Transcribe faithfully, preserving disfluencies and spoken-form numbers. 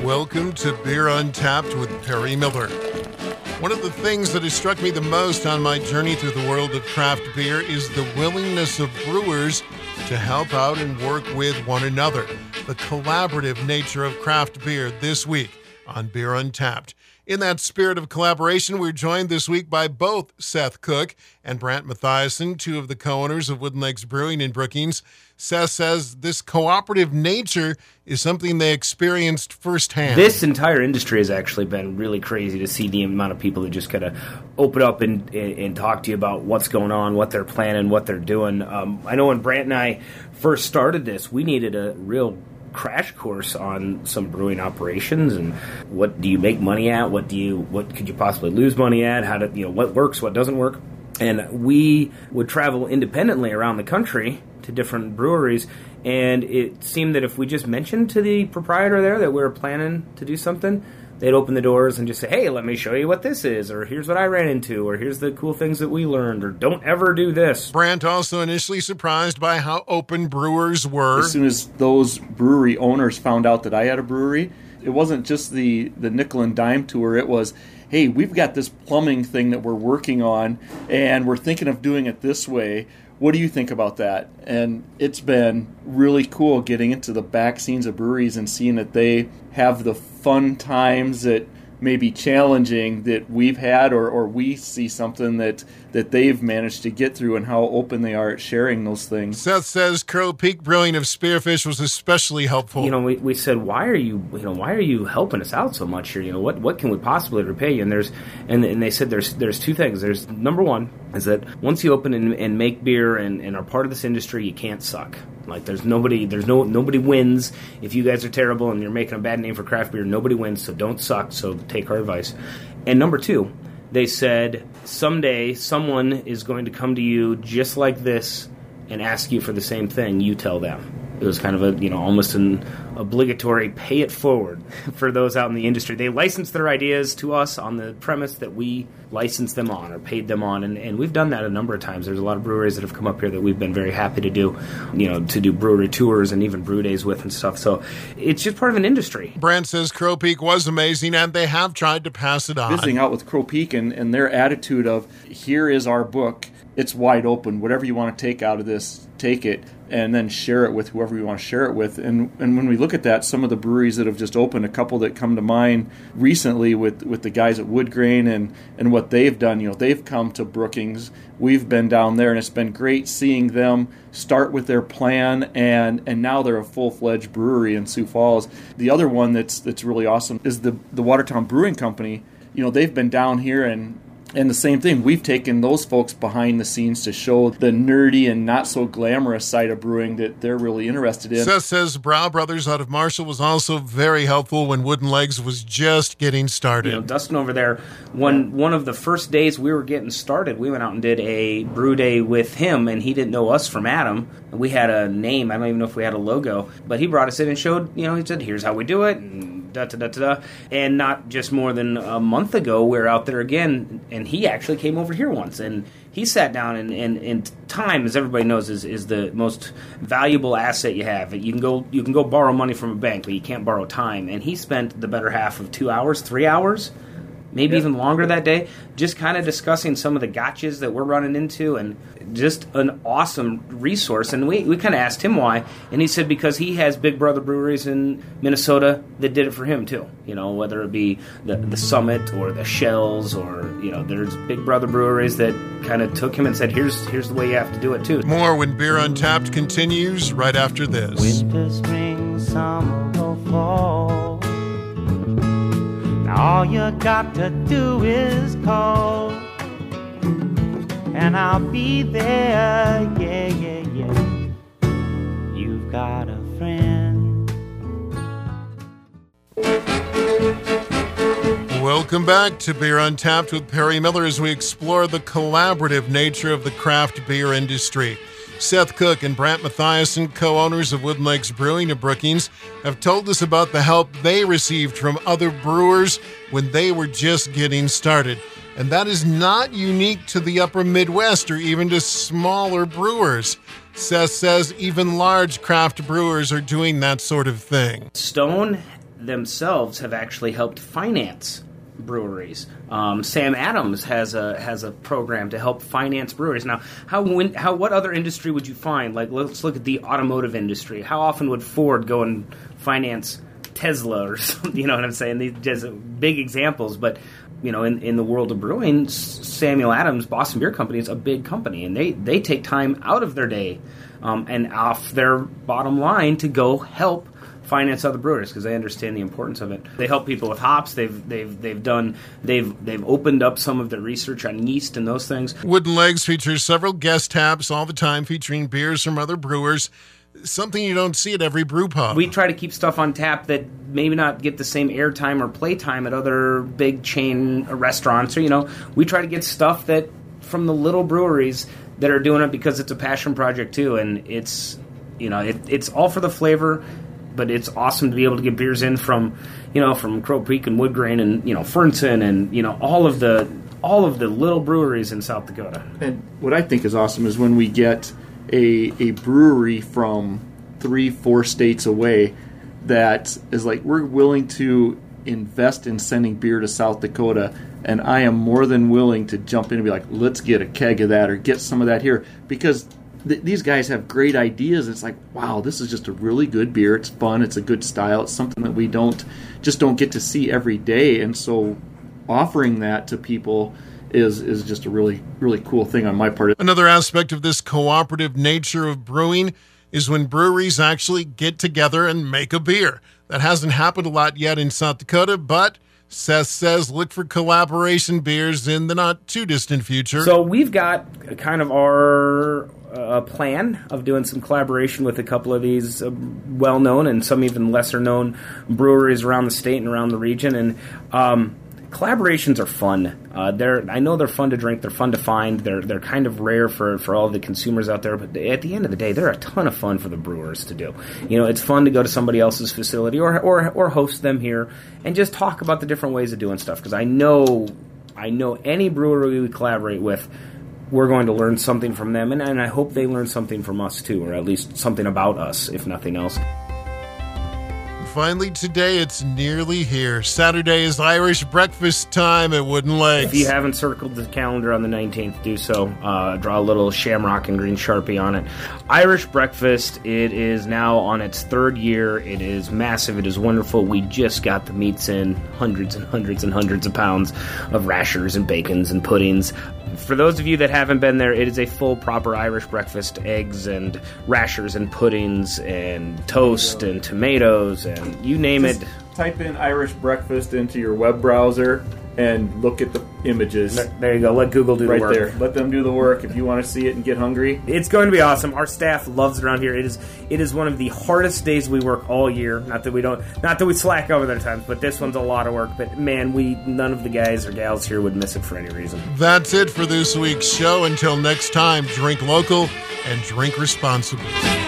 Welcome to Beer Untapped with Perry Miller. One of the things that has struck me the most on my journey through the world of craft beer is the willingness of brewers to help out and work with one another. The collaborative nature of craft beer this week on Beer Untapped. In that spirit of collaboration, we're joined this week by both Seth Cook and Brant Mathiasen, two of the co-owners of Wooden Legs Brewing in Brookings. Seth says this cooperative nature is something they experienced firsthand. This entire industry has actually been really crazy to see the amount of people that just kind of open up and, and, and talk to you about what's going on, what they're planning, what they're doing. Um, I know when Brant and I first started this, we needed a real crash course on some brewing operations and what do you make money at, what do you what could you possibly lose money at, how to you know what works, what doesn't work. And we would travel independently around the country to different breweries, and it seemed that if we just mentioned to the proprietor there that we were planning to do something, they'd open the doors and just say, hey, let me show you what this is, or here's what I ran into, or here's the cool things that we learned, or don't ever do this. Brant also initially surprised by how open brewers were. As soon as those brewery owners found out that I had a brewery, it wasn't just the, the nickel and dime tour, it was, hey, we've got this plumbing thing that we're working on, and we're thinking of doing it this way. What do you think about that? And it's been really cool getting into the back scenes of breweries and seeing that they have the fun times that may be challenging that we've had, or, or we see something that, that they've managed to get through and how open they are at sharing those things. Seth says Crow Peak Brewing of Spearfish was especially helpful. You know, we, we said, why are you, you know, why are you helping us out so much here? You know, what, what can we possibly repay you? And there's, and, and they said there's, there's two things. There's number one is that once you open and, and make beer and, and are part of this industry, you can't suck. Like there's nobody, there's no nobody wins. If you guys are terrible and you're making a bad name for craft beer, nobody wins. So don't suck. So take our advice. And number two, they said someday someone is going to come to you just like this and ask you for the same thing. You tell them. It was kind of a, you know, almost an obligatory pay it forward for those out in the industry. They licensed their ideas to us on the premise that we licensed them on or paid them on, and, and we've done that a number of times. There's a lot of breweries that have come up here that we've been very happy to do, you know, to do brewery tours and even brew days with and stuff. So it's just part of an industry. Brant says Crow Peak was amazing, and they have tried to pass it on. Visiting out with Crow Peak and, and their attitude of, here is our book, it's wide open, whatever you want to take out of this, take it, and then share it with whoever you want to share it with. And and when we look at that, some of the breweries that have just opened, a couple that come to mind recently with, with the guys at Woodgrain and, and what they've done, you know, they've come to Brookings. We've been down there, and it's been great seeing them start with their plan, and, and now they're a full-fledged brewery in Sioux Falls. The other one that's that's really awesome is the, the Watertown Brewing Company. You know, they've been down here, and And the same thing, we've taken those folks behind the scenes to show the nerdy and not so glamorous side of brewing that they're really interested in. Seth says Brow Brothers out of Marshall was also very helpful when Wooden Legs was just getting started. You know, Dustin over there, one one of the first days we were getting started, we went out and did a brew day with him, and he didn't know us from Adam. We had a name, I don't even know if we had a logo, but he brought us in and showed, you know, he said, here's how we do it, and da da da da da. And not just more than a month ago, we were out there again, and he actually came over here once, and he sat down, and, and, and time, as everybody knows, is, is the most valuable asset you have. You can go you can go borrow money from a bank, but you can't borrow time. And he spent the better half of two hours, three hours, maybe yeah. even longer that day, just kind of discussing some of the gotchas that we're running into, and just an awesome resource. And we, we kind of asked him why, and he said because he has Big Brother breweries in Minnesota that did it for him too. You know, whether it be the, the Summit or the Shells, or, you know, there's Big Brother breweries that kind of took him and said, here's here's the way you have to do it too. More when Beer Untapped continues right after this. Winter, spring, summer, or fall. Now all you got to do is call, and I'll be there, yeah, yeah, yeah. You've got a friend. Welcome back to Beer Untapped with Perry Miller as we explore the collaborative nature of the craft beer industry. Seth Cook and Brant Mathiasen, co-owners of Wooden Legs Brewing of Brookings, have told us about the help they received from other brewers when they were just getting started. And that is not unique to the upper Midwest or even to smaller brewers. Seth says even large craft brewers are doing that sort of thing. Stone themselves have actually helped finance breweries. Um, Sam Adams has a has a program to help finance breweries. Now, how when, how what other industry would you find? Like, let's look at the automotive industry. How often would Ford go and finance Tesla or something? You know what I'm saying? These just big examples, but you know, in, in the world of brewing, Samuel Adams, Boston Beer Company, is a big company, and they, they take time out of their day um, and off their bottom line to go help finance other brewers because they understand the importance of it. They help people with hops. They've they've they've done they've they've opened up some of their research on yeast and those things. Wooden Legs features several guest taps all the time, featuring beers from other brewers. Something you don't see at every brew pub. We try to keep stuff on tap that maybe not get the same airtime or playtime at other big chain restaurants. Or you know, we try to get stuff that from the little breweries that are doing it because it's a passion project too, and it's you know it, it's all for the flavor. But it's awesome to be able to get beers in from, you know, from Crow Peak and Woodgrain and you know Fernson and you know all of the all of the little breweries in South Dakota. And what I think is awesome is when we get a a brewery from three, four states away that is like, we're willing to invest in sending beer to South Dakota, and I am more than willing to jump in and be like, let's get a keg of that or get some of that here because th- these guys have great ideas. It's like, wow, this is just a really good beer. It's fun. It's a good style. It's something that we don't just don't get to see every day, and so offering that to people is is just a really, really cool thing on my part. Another aspect of this cooperative nature of brewing is when breweries actually get together and make a beer. That hasn't happened a lot yet in South Dakota, but Seth says look for collaboration beers in the not-too-distant future. So we've got kind of our uh, plan of doing some collaboration with a couple of these uh, well-known and some even lesser-known breweries around the state and around the region. And um, collaborations are fun. Uh, they're I know they're fun to drink. They're fun to find. They're they're kind of rare for, for all the consumers out there. But at the end of the day, they're a ton of fun for the brewers to do. You know, it's fun to go to somebody else's facility or or or host them here and just talk about the different ways of doing stuff. Because I know I know any brewery we collaborate with, we're going to learn something from them, and, and I hope they learn something from us too, or at least something about us, if nothing else. Finally, today it's nearly here. Saturday is Irish breakfast time at Wooden Legs. If you haven't circled the calendar on the nineteenth, do so. Uh, draw a little shamrock and green Sharpie on it. Irish breakfast, it is now on its third year. It is massive. It is wonderful. We just got the meats in, hundreds and hundreds and hundreds of pounds of rashers and bacons and puddings. For those of you that haven't been there, it is a full, proper Irish breakfast. Eggs and rashers and puddings and toast and tomatoes and you name Just it. Type in Irish breakfast into your web browser and look at the images. There you go. Let Google do right the work. there. Let them do the work if you want to see it and get hungry. It's going to be awesome. Our staff loves it around here. It is it is one of the hardest days we work all year. Not that we don't not that we slack over there times, but this one's a lot of work. But man, we none of the guys or gals here would miss it for any reason. That's it for this week's show. Until next time, drink local and drink responsibly.